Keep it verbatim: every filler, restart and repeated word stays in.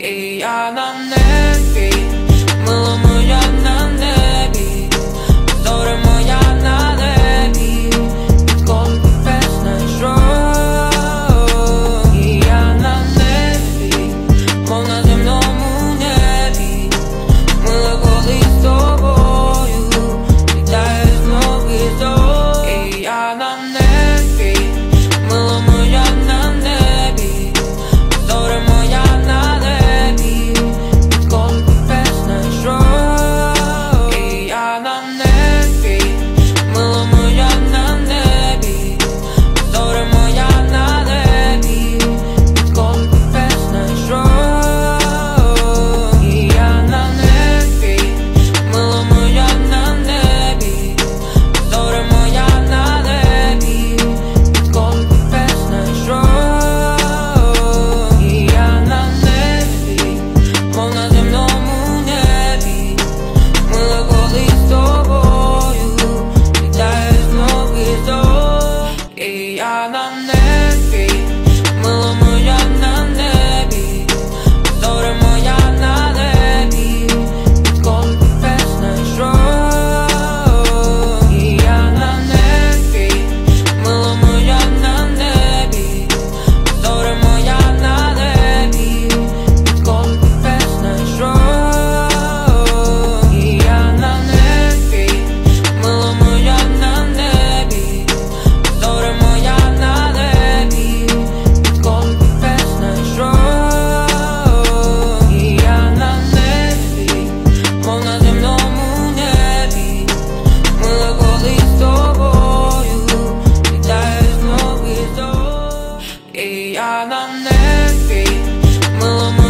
І я на небі, мила моя на небі, зоря моя на небі, відколи тебе знайшов. І я на небі, мов на земному небі, мила коли з тобою літає знов і знов. І я на небі, мила моя на небі, зоря моя на небі, відколи тебе знайшов. І я на небі, мила моя на небі, зоря моя на небі, відколи тебе знайшов. І я на небі, мила моя на небі, зоря моя на небі, відколи тебе знайшов. І я на небі, мов на земному небі, мила коли з тобою літає знов і знов. І я на небі, мила моя на небі, зоря моя на небі, відколи тебе знайшов. І я на небі, мила моя на небі, зоря моя на небі, відколи тебе знайшов. І я на небі, мила моя на небі, зоря моя на небі, відколи тебе знайшов. І я на небі, мов на земному небі, мила коли з тобою літає знов і знов. І я на небі, мила